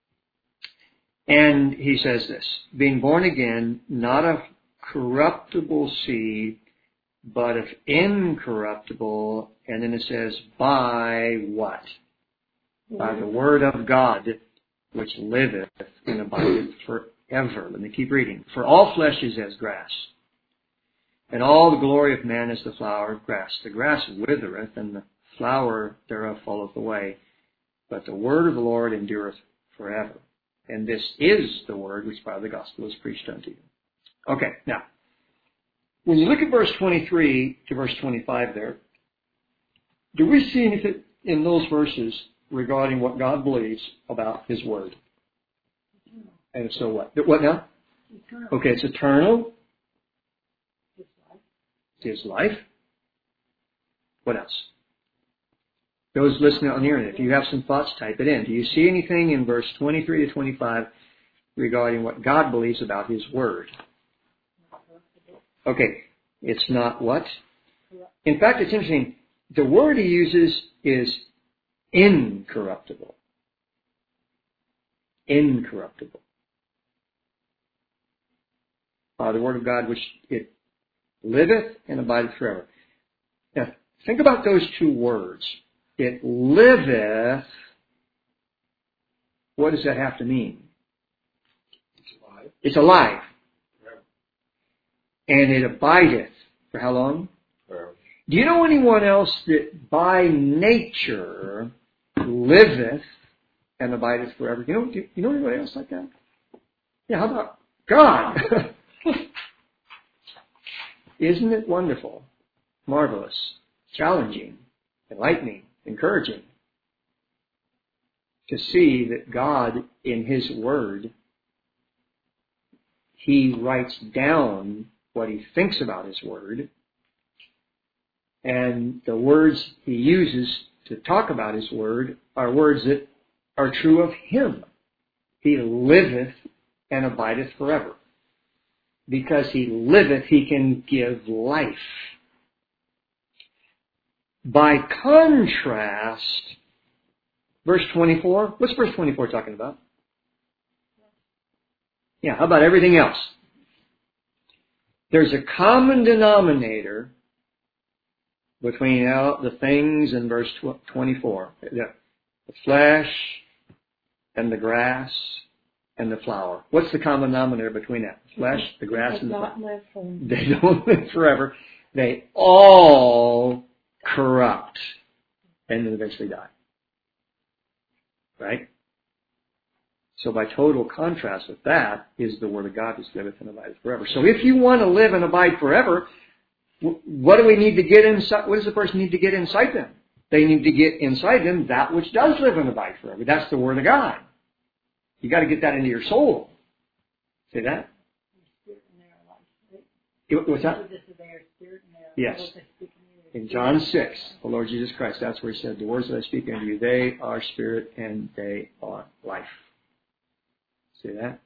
S1: And he says this, being born again, not of corruptible seed, but of incorruptible, and then it says, by what? By the word of God, which liveth and abideth forever. Let me keep reading. For all flesh is as grass, and all the glory of man is the flower of grass. The grass withereth, and the flower thereof falleth away. But the word of the Lord endureth forever. And this is the word which by the gospel is preached unto you. Okay, now, when you look at verse 23 to verse 25 there, do we see anything in those verses regarding what God believes about His Word? And if so, what? What now?
S4: Eternal.
S1: Okay, it's eternal.
S4: His life.
S1: His life. What else? Those listening on the internet, if you have some thoughts, type it in. Do you see anything in verse 23 to 25 regarding what God believes about His Word? Okay, it's not what? In fact, it's interesting. The word he uses is incorruptible. Incorruptible. The word of God, which it liveth and abideth forever. Now, think about those two words. It liveth. What does that have to mean?
S2: It's alive.
S1: It's alive.
S2: Forever.
S1: And it abideth. For how long?
S2: Forever.
S1: Do you know anyone else that by nature liveth and abideth forever? Do you know anybody else like that? Yeah, how about God? Isn't it wonderful, marvelous, challenging, enlightening, encouraging to see that God, in His Word, He writes down what He thinks about His Word, and the words He uses to talk about His Word are words that are true of Him. He liveth and abideth forever. Because He liveth, He can give life. By contrast, verse 24, what's verse 24 talking about? Yeah, how about everything else? There's a common denominator between the things in verse 24. The flesh and the grass and the flower. What's the common denominator between that? Flesh, the grass, and the flower. They don't live forever. They all corrupt and then eventually die. Right? So by total contrast with that is the Word of God which liveth and abideth forever. So if you want to live and abide forever, what do we need to get inside? What does the person need to get inside them? They need to get inside them that which does live and abide forever. That's the Word of God. You got to get that into your soul. See that? What's that? Yes. In John 6, the Lord Jesus Christ, that's where He said, the words that I speak unto you, they are spirit and they are life. See that?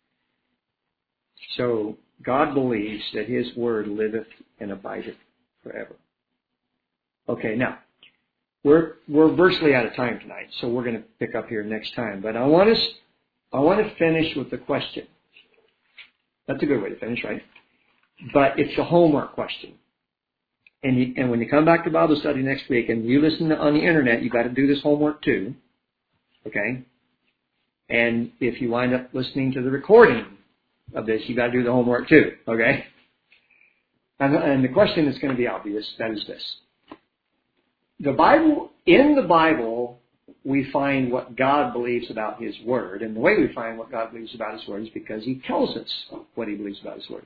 S1: So God believes that His Word liveth and abideth forever. Okay, now, we're virtually out of time tonight, so we're going to pick up here next time. But I want to finish with the question. That's a good way to finish, right? But it's a homework question. And when you come back to Bible study next week and you listen on the internet, you've got to do this homework too. Okay? And if you wind up listening to the recording of this, you've got to do the homework too. Okay? And the question is going to be obvious. That is this. In the Bible, we find what God believes about His Word. And the way we find what God believes about His Word is because He tells us what He believes about His Word.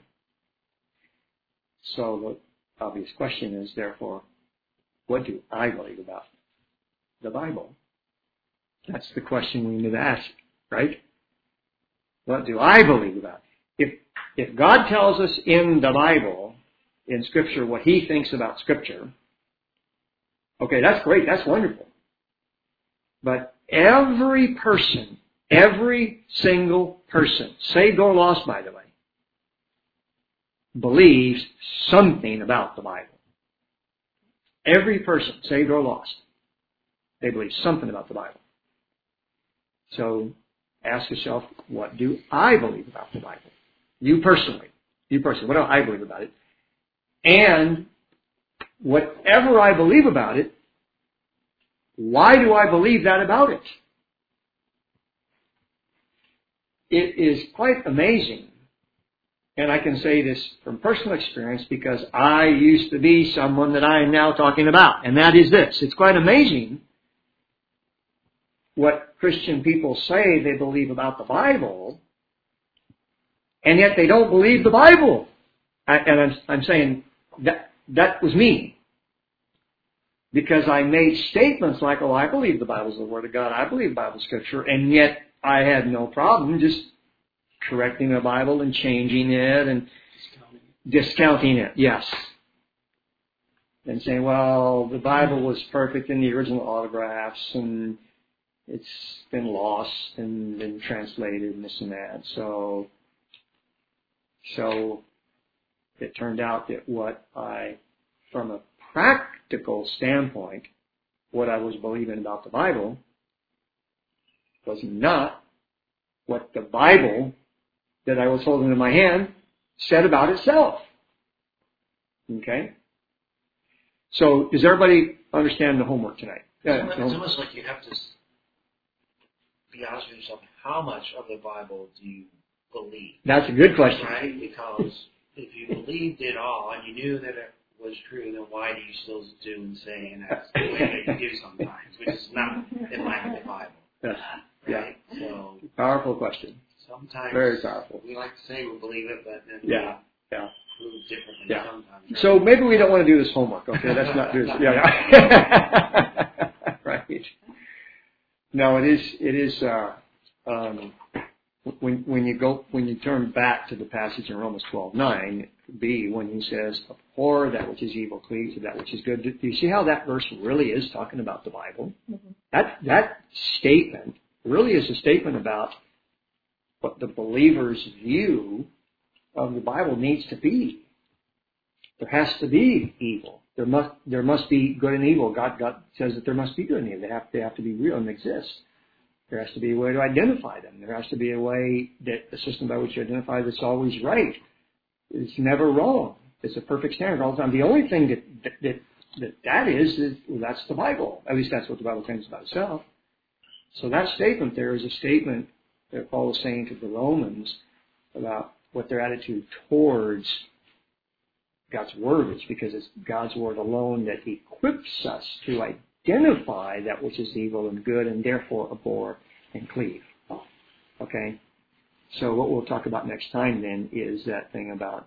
S1: So the obvious question is, therefore, what do I believe about the Bible? That's the question we need to ask, right? What do I believe about it? If God tells us in the Bible, in Scripture, what He thinks about Scripture, okay, that's great, that's wonderful. But every person, every single person, saved or lost, by the way, believes something about the Bible. Every person, saved or lost, they believe something about the Bible. So ask yourself, what do I believe about the Bible? You personally, what do I believe about it? And whatever I believe about it, why do I believe that about it? It is quite amazing. And I can say this from personal experience because I used to be someone that I am now talking about. And that is this. It's quite amazing what Christian people say they believe about the Bible, and yet they don't believe the Bible. And I'm saying that was me. Because I made statements like, oh, I believe the Bible is the Word of God. I believe the Bible is Scripture. And yet I had no problem just correcting the Bible and changing it and discounting it. Yes. And saying, well, the Bible was perfect in the original autographs and it's been lost and been translated and this and that. So it turned out that from a practical standpoint, what I was believing about the Bible was not what the Bible that I was holding in my hand said about itself. Okay? So, does everybody understand the homework tonight?
S3: It's almost like you have to be honest with yourself. How much of the Bible do you believe?
S1: That's a good question.
S3: Right? Because if you believed it all and you knew that it was true, then why do you still do and say and act the way that you do sometimes, which is not in line with the Bible?
S1: Yes.
S3: Right?
S1: Yeah.
S3: So
S1: powerful question.
S3: Sometimes
S1: very powerful.
S3: We like to say we believe it, but then
S1: we
S3: prove differently sometimes. Right?
S1: So maybe we don't want to do this homework. Okay, let's not do this. Yeah. Right. No, it is. When you turn back to the passage in Romans 12:9, B, when he says, abhor that which is evil, cleave to that which is good. Do you see how that verse really is talking about the Bible? Mm-hmm. That statement really is a statement about what the believer's view of the Bible needs to be. There has to be evil. There must be good and evil. God says that there must be good and evil. They have to be real and exist. There has to be a way to identify them. There has to be a system by which you identify that's always right. It's never wrong. It's a perfect standard all the time. The only thing that is that's the Bible. At least that's what the Bible claims about itself. So that statement there is a statement that Paul is saying to the Romans about what their attitude towards God's Word is, because it's God's Word alone that equips us to identify that which is evil and good, and therefore abhor and cleave. Okay? So what we'll talk about next time then is that thing about,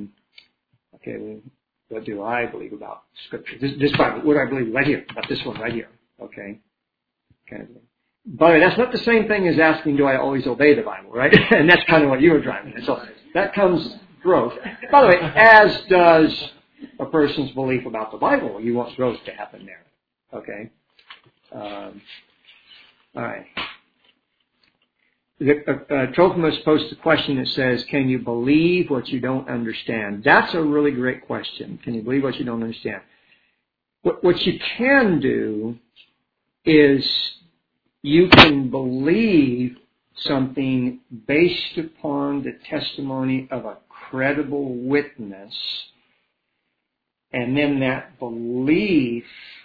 S1: what do I believe about Scripture? This Bible, what do I believe right here, about this one right here? Okay? Kind of thing. By the way, that's not the same thing as asking, do I always obey the Bible, right? And that's kind of what you were driving at. So that comes growth. By the way, as does a person's belief about the Bible. You want growth to happen there. Okay? All right. Trophimus posts a question that says, can you believe what you don't understand? That's a really great question. Can you believe what you don't understand? What you can do is you can believe something based upon the testimony of a credible witness, and then that belief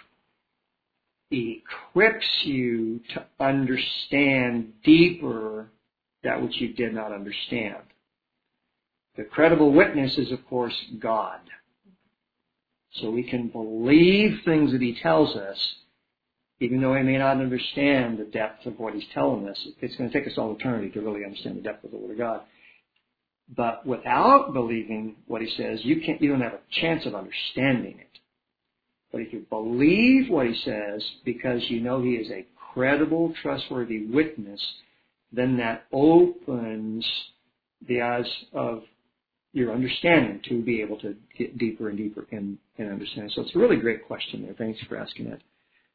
S1: equips you to understand deeper that which you did not understand. The credible witness is, of course, God. So we can believe things that He tells us, even though we may not understand the depth of what He's telling us. It's going to take us all eternity to really understand the depth of the Word of God. But without believing what He says, you don't have a chance of understanding it. But if you believe what He says because you know He is a credible, trustworthy witness, then that opens the eyes of your understanding to be able to get deeper and deeper in understanding. So it's a really great question there. Thanks for asking it.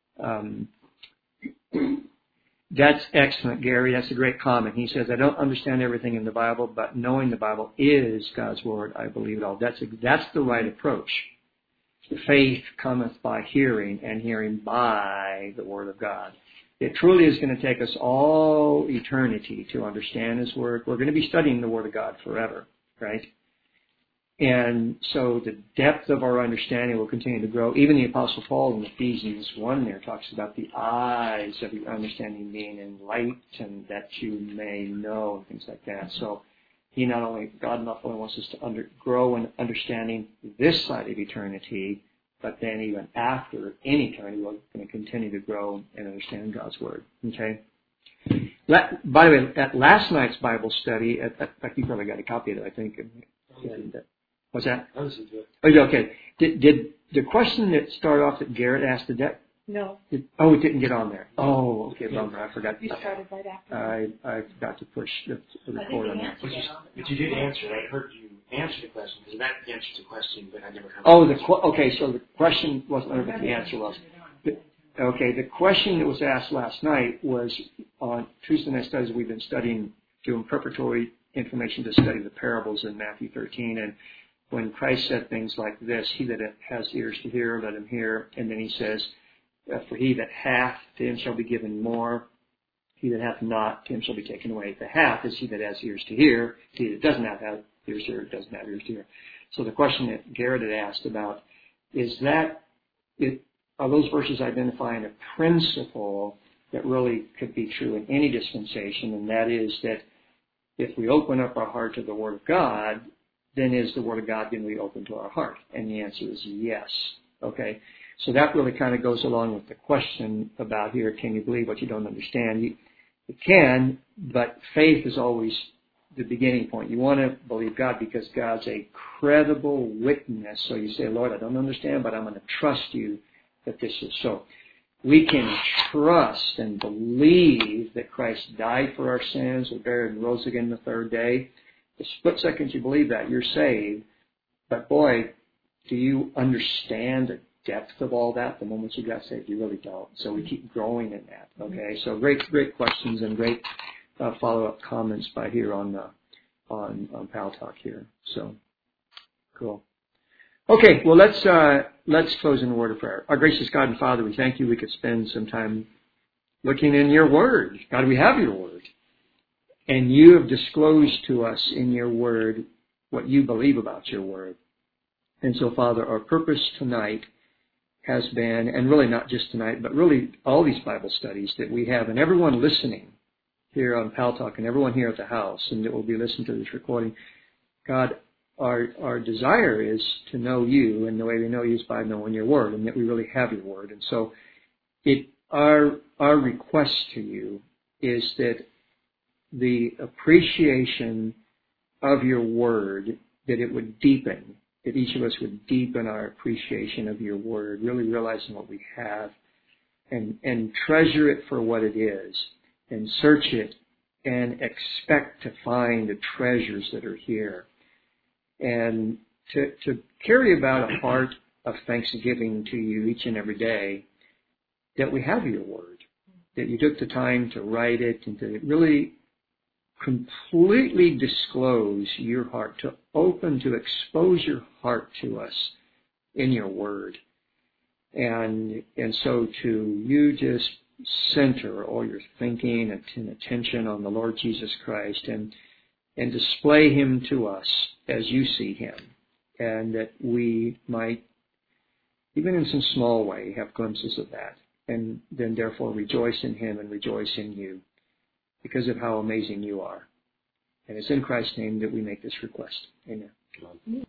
S1: That's excellent, Gary. That's a great comment. He says, I don't understand everything in the Bible, but knowing the Bible is God's Word, I believe it all. That's the right approach. Faith cometh by hearing, and hearing by the Word of God. It truly is going to take us all eternity to understand His Word. We're going to be studying the Word of God forever, right? And so the depth of our understanding will continue to grow. Even the Apostle Paul in Ephesians 1 there talks about the eyes of your understanding being enlightened that you may know, and things like that. So God not only wants us to grow in understanding this side of eternity, but then even after in eternity, we're going to continue to grow and understand God's Word. Okay? By the way, at last night's Bible study, in fact, you probably got a copy of it, I think. What's that?
S3: I listened to it.
S1: Oh, okay. Did the question that started off that Garrett asked,
S4: No.
S1: It didn't get on there. Oh, okay, bummer. I forgot.
S4: You started right after.
S1: I forgot to push the record on that.
S2: But you did answer. I heard you answer the question, because that answered the question, but I never heard
S1: okay, so the question wasn't what the answer was. Okay, the question that was asked last night was on Tuesday night studies. We've been doing preparatory information to study the parables in Matthew 13, and when Christ said things like this, he that has ears to hear, let him hear, and then he says, for he that hath, to him shall be given more. He that hath not, to him shall be taken away. The hath is he that has ears to hear. He that doesn't have ears to hear, doesn't have ears to hear. So the question that Garrett had asked about is are those verses identifying a principle that really could be true in any dispensation, and that is that if we open up our heart to the Word of God, then is the Word of God going to be open to our heart? And the answer is yes. Okay? So that really kind of goes along with the question about here, can you believe what you don't understand? You can, but faith is always the beginning point. You want to believe God because God's a credible witness. So you say, Lord, I don't understand, but I'm going to trust you that this is so. We can trust and believe that Christ died for our sins, was buried and rose again the third day. The split second you believe that, you're saved. But boy, do you understand the depth of all that the moment you got saved? You really don't. So we keep growing in that. Okay, so great questions and great follow-up comments by here on Pal Talk here. So cool. Okay, well let's close in a word of prayer. Our gracious God and Father, we thank you. We could spend some time looking in your Word. God, we have your Word, and you have disclosed to us in your Word what you believe about your Word. And so, Father, our purpose tonight has been, and really not just tonight, but really all these Bible studies that we have, and everyone listening here on Pal Talk, and everyone here at the house, and that will be listening to this recording, God, our desire is to know you, and the way we know you is by knowing your word, and that we really have your word. And so our request to you is that the appreciation of your word, that it would deepen, that each of us would deepen our appreciation of your word, really realizing what we have, and treasure it for what it is, and search it, and expect to find the treasures that are here. And to carry about a heart of thanksgiving to you each and every day that we have your word, that you took the time to write it and to really completely disclose your heart, to expose your heart to us in your word. And so to you just center all your thinking and attention on the Lord Jesus Christ and display him to us as you see him, and that we might, even in some small way, have glimpses of that, and then therefore rejoice in him and rejoice in you because of how amazing you are. And it's in Christ's name that we make this request. Amen.